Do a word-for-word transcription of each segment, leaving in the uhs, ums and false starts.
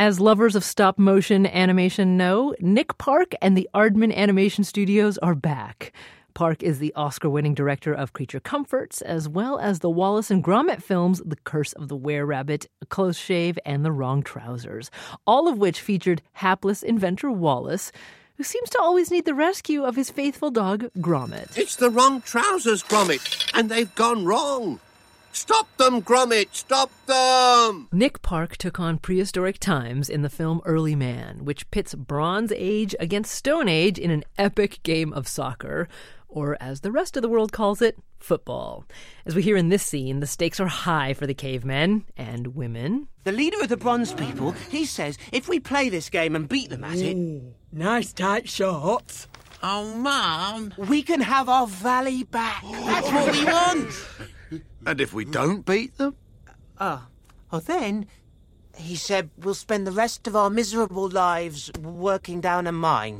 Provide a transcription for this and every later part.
As lovers of stop-motion animation know, Nick Park and the Aardman Animation Studios are back. Park is the Oscar-winning director of Creature Comforts, as well as the Wallace and Gromit films The Curse of the Were-Rabbit, A Close Shave, and The Wrong Trousers, all of which featured hapless inventor Wallace, who seems to always need the rescue of his faithful dog, Gromit. It's the wrong trousers, Gromit, and they've gone wrong. Stop them, Gromit! Stop them! Nick Park took on prehistoric times in the film Early Man, which pits Bronze Age against Stone Age in an epic game of soccer, or as the rest of the world calls it, football. As we hear in this scene, the stakes are high for the cavemen and women. The leader of the Bronze people, he says if we play this game and beat them at it... Ooh, nice tight shots. Oh, Mum. We can have our valley back. That's what we want. And if we don't beat them? Oh, well then, he said we'll spend the rest of our miserable lives working down a mine.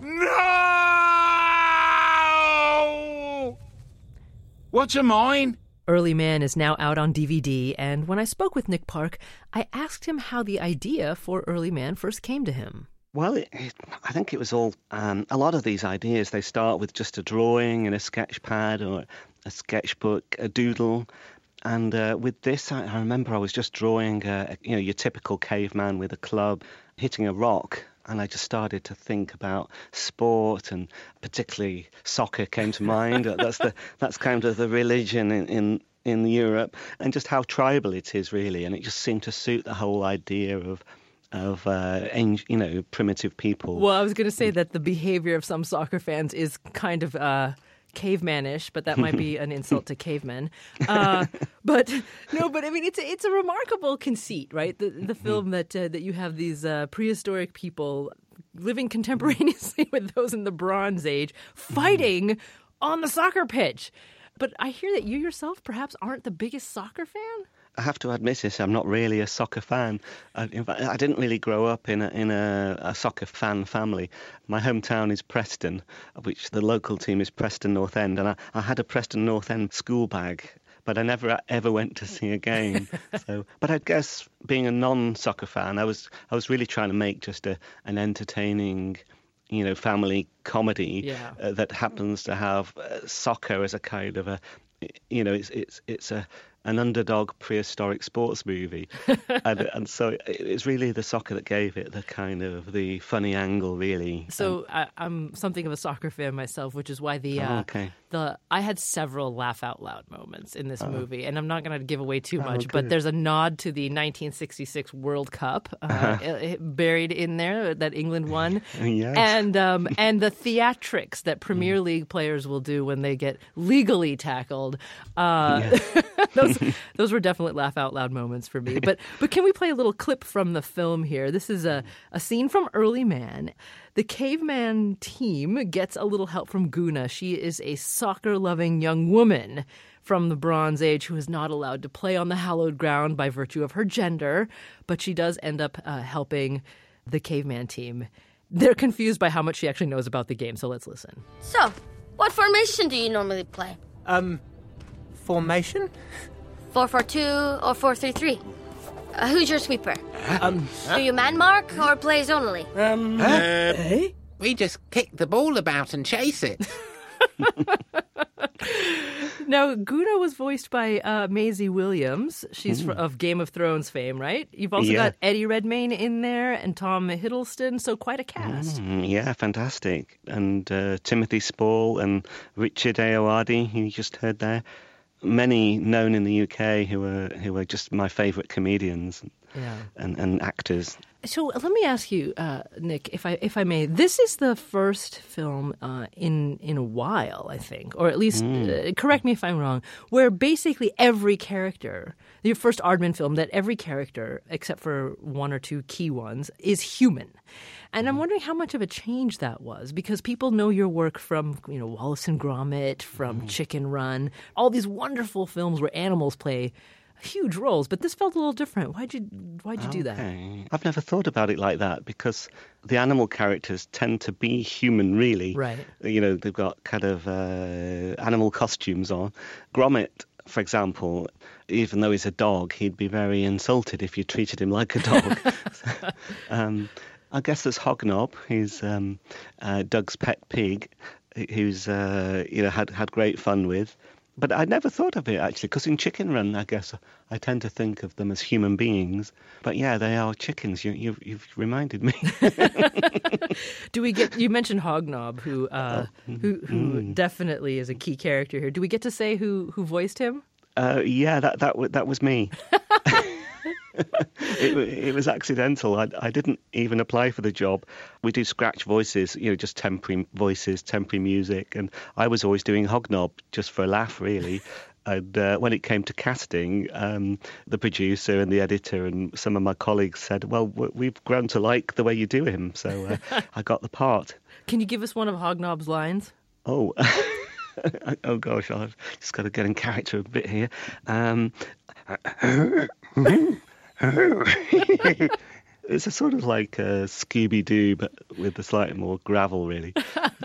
No! What's a mine? Early Man is now out on D V D, and when I spoke with Nick Park, I asked him how the idea for Early Man first came to him. Well, it, it, I think it was all, um, a lot of these ideas, they start with just a drawing and a sketch pad or a sketchbook, a doodle. And uh, with this, I, I remember I was just drawing, uh, you know, your typical caveman with a club hitting a rock. And I just started to think about sport, and particularly soccer came to mind. that's the that's kind of the religion in, in in Europe, and just how tribal it is really. And it just seemed to suit the whole idea of of uh, you know, primitive people. Well, I was going to say that the behavior of some soccer fans is kind of uh, cavemanish, but that might be an insult to cavemen. Uh, but no, but I mean, it's a, it's a remarkable conceit, right? The the film that uh, that you have these uh, prehistoric people living contemporaneously with those in the Bronze Age, fighting on the soccer pitch. But I hear that you yourself perhaps aren't the biggest soccer fan. I have to admit it, I'm not really a soccer fan. I, in fact, I didn't really grow up in a, in a, a soccer fan family. My hometown is Preston, which the local team is Preston North End, and I, I had a Preston North End school bag, but I never ever went to see a game. So, but I guess being a non-soccer fan, I was I was really trying to make just a, an entertaining, you know, family comedy yeah. uh, that happens to have uh, soccer as a kind of a, you know, it's it's it's a an underdog prehistoric sports movie, and, and so it's really the soccer that gave it the kind of the funny angle, really. So um, I, I'm something of a soccer fan myself, which is why the uh, oh, okay. the I had several laugh out loud moments in this oh. movie, and I'm not going to give away too oh, much, good. but there's a nod to the nineteen sixty-six World Cup uh, uh-huh. buried in there that England won, yes. and um, and the theatrics that Premier League players will do when they get legally tackled. Uh, yes. those those were definite laugh out loud moments for me. But but can we play a little clip from the film here? This is a, a scene from Early Man. The caveman team gets a little help from Guna. She is a soccer-loving young woman from the Bronze Age who is not allowed to play on the hallowed ground by virtue of her gender, but she does end up uh, helping the caveman team. They're confused by how much she actually knows about the game, so let's listen. So, what formation do you normally play? Um, formation? four four two or four three three? Uh, who's your sweeper? Um, Do you man mark or play zonally? Um, Huh? eh? We just kick the ball about and chase it. Now, Guna was voiced by uh, Maisie Williams. She's fr- of Game of Thrones fame, right? You've also Yeah. got Eddie Redmayne in there and Tom Hiddleston, so quite a cast. Mm, yeah, fantastic. And uh, Timothy Spall and Richard Ayoade, who you just heard there. Many known in the U K who are who are just my favourite comedians Yeah. and, and actors. So let me ask you, uh, Nick, if I if I may, this is the first film uh, in in a while, I think, or at least Mm. uh, correct me if I'm wrong, where basically every character, the first Aardman film, that every character, except for one or two key ones, is human. And I'm wondering how much of a change that was, because people know your work from, you know, Wallace and Gromit, from Chicken Run, all these wonderful films where animals play huge roles, but this felt a little different. Why'd you why'd you do that? Okay. I've never thought about it like that, because the animal characters tend to be human, really. Right. You know, they've got kind of uh, animal costumes on. Gromit for example, even though he's a dog, he'd be very insulted if you treated him like a dog. um, I guess there's Hognob. He's um, uh, Doug's pet pig, who's uh, you know had had great fun with. But I never thought of it, actually, because in Chicken Run, I guess, I tend to think of them as human beings. But yeah, they are chickens. You, you've, you've reminded me. Do we get, you mentioned Hognob, who uh, oh. who, who mm. definitely is a key character here. Do we get to say who, who voiced him? Uh, yeah, that, that, that was me. it, it was accidental. I, I didn't even apply for the job. We do scratch voices, you know, just temporary voices, temporary music, and I was always doing Hognob just for a laugh, really. And uh, when it came to casting, um, the producer and the editor and some of my colleagues said, well, we've grown to like the way you do him, so uh, I got the part. Can you give us one of Hognob's lines? Oh, oh gosh, I've just got to get in character a bit here. Um, it's a sort of like a Scooby-Doo, but with a slightly more gravel, really.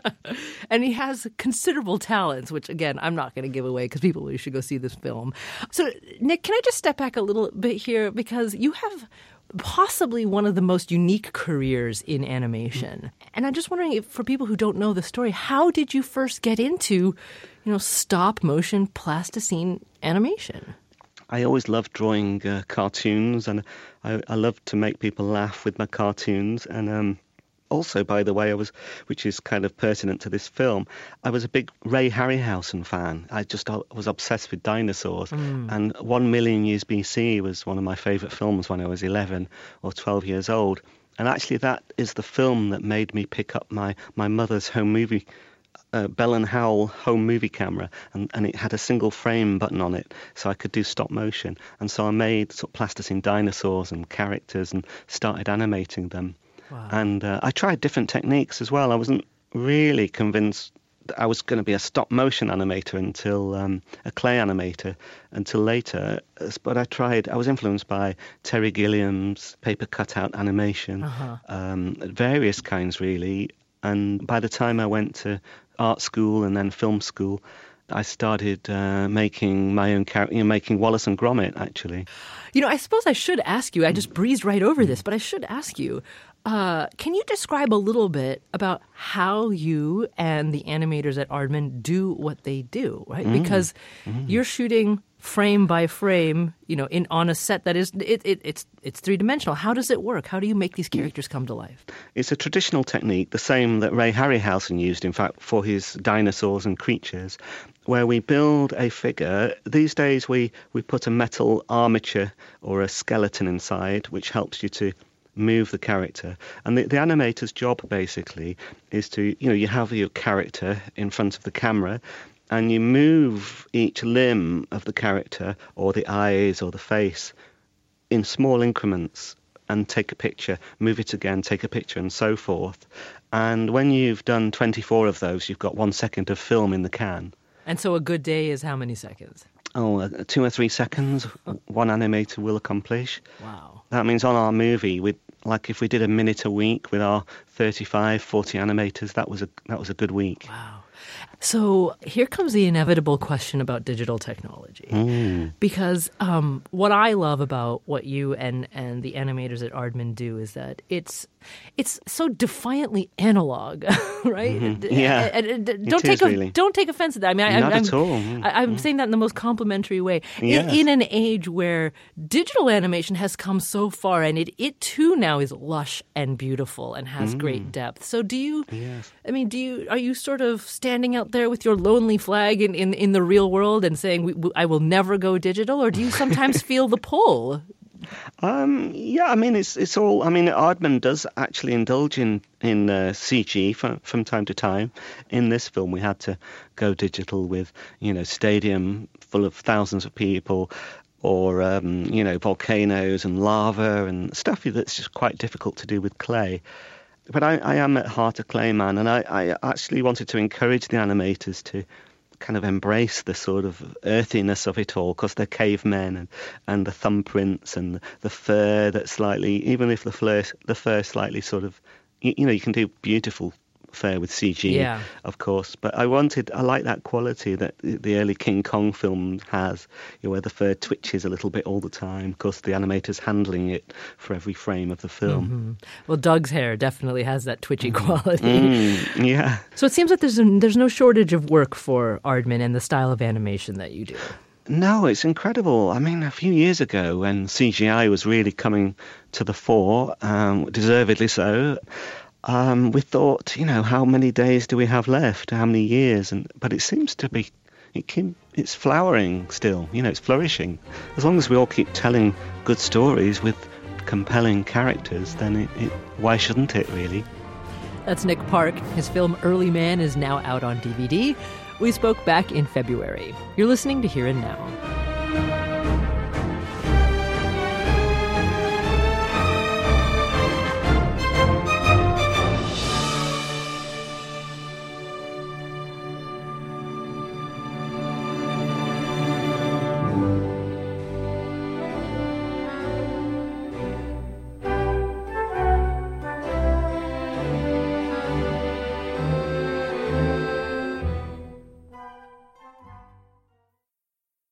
And he has considerable talents, which, again, I'm not going to give away because people really should go see this film. So, Nick, can I just step back a little bit here? Because you have possibly one of the most unique careers in animation. And I'm just wondering, if, for people who don't know the story, how did you first get into, you know, stop-motion plasticine animation? I always loved drawing uh, cartoons, and I, I loved to make people laugh with my cartoons. And um, also, by the way, I was, which is kind of pertinent to this film, I was a big Ray Harryhausen fan. I just I was obsessed with dinosaurs. Mm. And One Million Years B C was one of my favourite films when I was eleven or twelve years old. And actually, that is the film that made me pick up my, my mother's home movie Uh, Bell and Howell home movie camera, and, and it had a single frame button on it, so I could do stop motion. And so I made sort of plasticine dinosaurs and characters and started animating them. Wow. And uh, I tried different techniques as well. I wasn't really convinced that I was going to be a stop motion animator until um, a clay animator until later. But I tried, I was influenced by Terry Gilliam's paper cutout animation, uh-huh. um, various kinds really. And by the time I went to art school and then film school, I started uh, making my own character, you know, making Wallace and Gromit, actually. You know, I suppose I should ask you, I just breezed right over this, but I should ask you, uh, can you describe a little bit about how you and the animators at Aardman do what they do, right? Mm. Because mm. you're shooting frame by frame, you know, in on a set that is it, it it's it's three dimensional. How does it work? How do you make these characters come to life? It's a traditional technique, the same that Ray Harryhausen used, in fact, for his dinosaurs and creatures, where we build a figure. These days, we we put a metal armature or a skeleton inside, which helps you to move the character. And the, the animator's job basically is to, you know, you have your character in front of the camera, and you move each limb of the character, or the eyes, or the face, in small increments, and take a picture, move it again, take a picture, and so forth. And when you've done twenty-four of those, you've got one second of film in the can. And so a good day is how many seconds? Oh, uh, two or three seconds, one animator will accomplish. Wow. That means on our movie, with like if we did a minute a week with our thirty-five, forty animators, that was a that was a good week. Wow. So here comes the inevitable question about digital technology. Mm. Because um, what I love about what you and, and the animators at Aardman do is that it's it's so defiantly analog, right? Mm-hmm. Yeah, and, and, and don't it take is a, really. don't take offense to that. I mean, I, Not I'm, at all. I, I'm mm. saying that in the most complimentary way. Yes. In, in an age where digital animation has come so far, and it it too now is lush and beautiful and has mm. great depth. So do you? Yes. I mean, do you? Are you sort of standing out there with your lonely flag in, in, in the real world and saying, we, we, I will never go digital? Or do you sometimes feel the pull? Um, yeah, I mean, it's it's all, I mean, Aardman does actually indulge in, in uh, C G from, from time to time. In this film, we had to go digital with, you know, stadium full of thousands of people, or, um, you know, volcanoes and lava and stuff that's just quite difficult to do with clay. But I, I am at heart a clay man, and I, I actually wanted to encourage the animators to kind of embrace the sort of earthiness of it all, because they're cavemen, and, and the thumbprints and the fur that's slightly, even if the fur, the fur slightly sort of, you, you know, you can do beautiful affair with C G, Yeah. of course. But I wanted, I like that quality that the early King Kong film has, you know, where the fur twitches a little bit all the time. Of course, the animator's handling it for every frame of the film. Mm-hmm. Well, Doug's hair definitely has that twitchy quality. Mm, yeah. So it seems like there's, a, there's no shortage of work for Aardman and the style of animation that you do. No, it's incredible. I mean, a few years ago when C G I was really coming to the fore, um, deservedly so, um, we thought, you know, how many days do we have left? How many years? And but it seems to be, it can, it's flowering still. You know, it's flourishing. As long as we all keep telling good stories with compelling characters, then it, it, why shouldn't it, really? That's Nick Park. His film Early Man is now out on D V D. We spoke back in February. You're listening to Here and Now.